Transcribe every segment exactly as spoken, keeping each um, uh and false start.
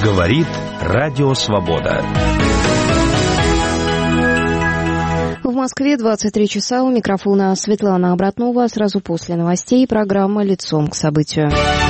Говорит Радио Свобода. В Москве двадцать три часа. У микрофона Светлана Обратнова. Сразу после новостей программа «Лицом к событию».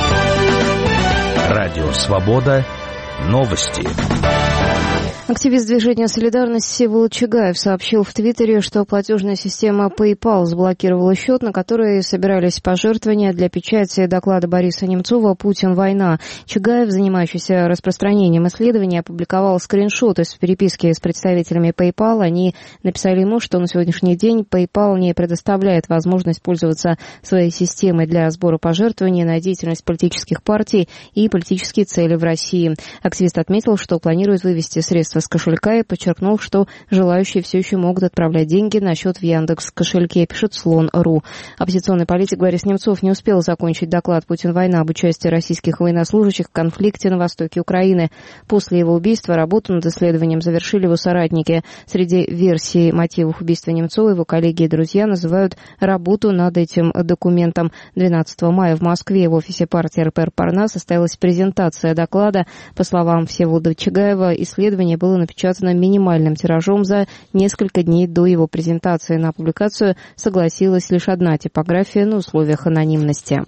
Радио Свобода. Новости. Активист движения «Солидарность» Всеволод Чугаев сообщил в Твиттере, что платежная система PayPal заблокировала счет, на который собирались пожертвования для печати доклада Бориса Немцова «Путин. Война». Чугаев, занимающийся распространением исследований, опубликовал скриншот из переписки с представителями PayPal. Они написали ему, что на сегодняшний день PayPal не предоставляет возможность пользоваться своей системой для сбора пожертвований на деятельность политических партий и политические цели в России. Активист отметил, что планирует вывести средства с кошелька и подчеркнул, что желающие все еще могут отправлять деньги на счет в Яндекс кошельке, пишет слон точка ру. Оппозиционный политик Борис Немцов не успел закончить доклад «Путин. Война» об участии российских военнослужащих в конфликте на востоке Украины. После его убийства работу над исследованием завершили его соратники. Среди версий мотивов убийства Немцова его коллеги и друзья называют работу над этим документом. двенадцатого мая в Москве в офисе партии эр пэ эр Парнас состоялась презентация доклада. По словам Всеволода Чугаева, исследование было было напечатано минимальным тиражом за несколько дней до его презентации. На публикацию согласилась лишь одна типография на условиях анонимности.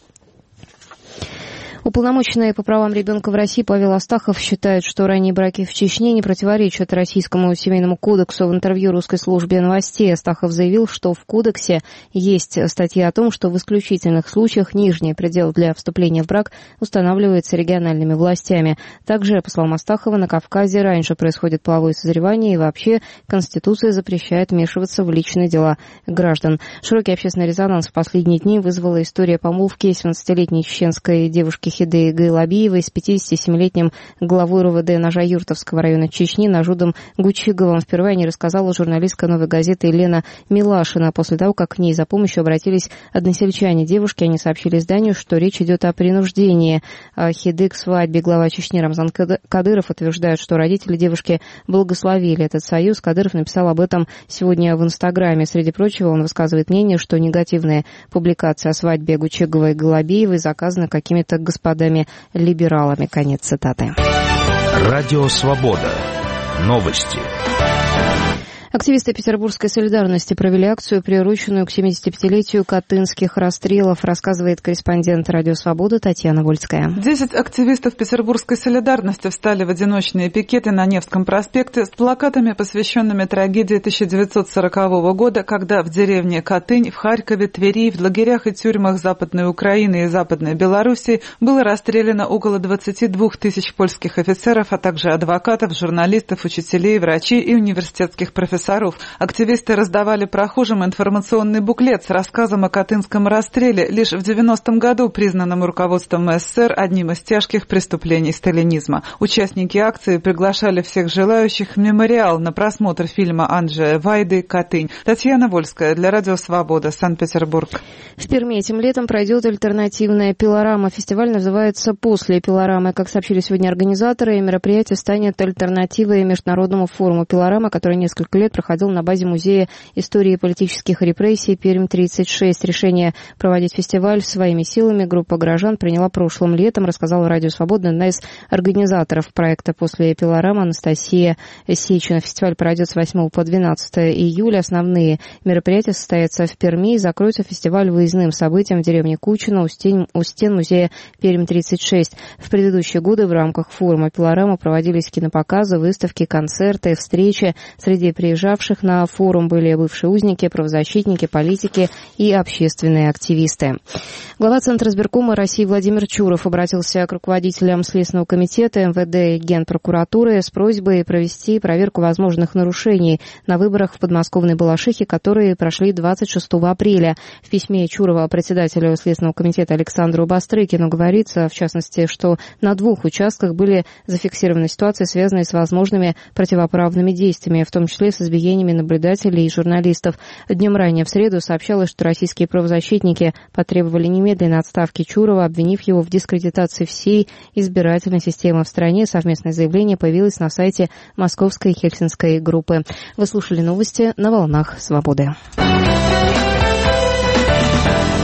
Уполномоченный по правам ребенка в России Павел Астахов считает, что ранние браки в Чечне не противоречат Российскому семейному кодексу. В интервью русской службе новостей Астахов заявил, что в кодексе есть статья о том, что в исключительных случаях нижний предел для вступления в брак устанавливается региональными властями. Также, по словам Астахова, на Кавказе раньше происходит половое созревание, и вообще Конституция запрещает вмешиваться в личные дела граждан. Широкий общественный резонанс в последние дни вызвала история помолвки семнадцатилетней чеченской девушки Хиды Гайлабиевой с пятидесятисемилетним главой эр вэ дэ Ножа-Юртовского района Чечни Нажудом Гучиговым. Впервые не рассказала журналистка «Новой газеты» Елена Милашина. После того, как к ней за помощью обратились односельчане девушки, они сообщили изданию, что речь идет о принуждении Хиды к свадьбе. Глава Чечни Рамзан Кадыров утверждает, что родители девушки благословили этот союз. Кадыров написал об этом сегодня в Инстаграме. Среди прочего, он высказывает мнение, что негативная публикация о свадьбе Гучиговой и Гайлабиевой заказана какими-то господами господами-либералами. Конец цитаты. Радио Свобода. Новости. Активисты Петербургской солидарности провели акцию, приуроченную к семидесятипятилетию катынских расстрелов, рассказывает корреспондент Радио Свобода Татьяна Вольская. Десять активистов Петербургской солидарности встали в одиночные пикеты на Невском проспекте с плакатами, посвященными трагедии тысяча девятьсот сорокового года, когда в деревне Катынь, в Харькове, Твери, в лагерях и тюрьмах Западной Украины и Западной Белоруссии было расстреляно около двадцати двух тысяч польских офицеров, а также адвокатов, журналистов, учителей, врачей и университетских профессоров. Активисты раздавали прохожим информационный буклет с рассказом о катынском расстреле, лишь в девяностом году признанном руководством эс эс эс эр одним из тяжких преступлений сталинизма. Участники акции приглашали всех желающих в мемориал на просмотр фильма Анджея Вайды «Катынь». Татьяна Вольская для Радио Свобода, Санкт-Петербург. В Перми этим летом пройдет альтернативная пилорама. Фестиваль называется «После пилорамы». Как сообщили сегодня организаторы, мероприятие станет альтернативой международному форуму пилорама, который несколько лет проходил на базе Музея истории политических репрессий Пермь-тридцать шесть. Решение проводить фестиваль своими силами группа горожан приняла прошлым летом, рассказала Радио Свобода одна из организаторов проекта «После пилорама» Анастасия Сечина. Фестиваль пройдет с восьмого по двенадцатое июля. Основные мероприятия состоятся в Перми. Закроется фестиваль выездным событием в деревне Кучино у стен, у стен музея Пермь-тридцать шесть. В предыдущие годы в рамках форума пилорама проводились кинопоказы, выставки, концерты, встречи. Среди приезжавших на форум были бывшие узники, правозащитники, политики и общественные активисты. Глава Центра избиркома России Владимир Чуров обратился к руководителям Следственного комитета, эм вэ дэ и Генпрокуратуры с просьбой провести проверку возможных нарушений на выборах в подмосковной Балашихе, которые прошли двадцать шестого апреля. В письме Чурова председателю Следственного комитета Александру Бастрыкину говорится, в частности, что на двух участках были зафиксированы ситуации, связанные с возможными противоправными действиями, в том числе с избиениями наблюдателей и журналистов. Днем ранее в среду сообщалось, что российские правозащитники потребовали немедленной отставки Чурова, обвинив его в дискредитации всей избирательной системы в стране. Совместное заявление появилось на сайте Московской Хельсинской группы. Вы слушали новости на волнах Свободы.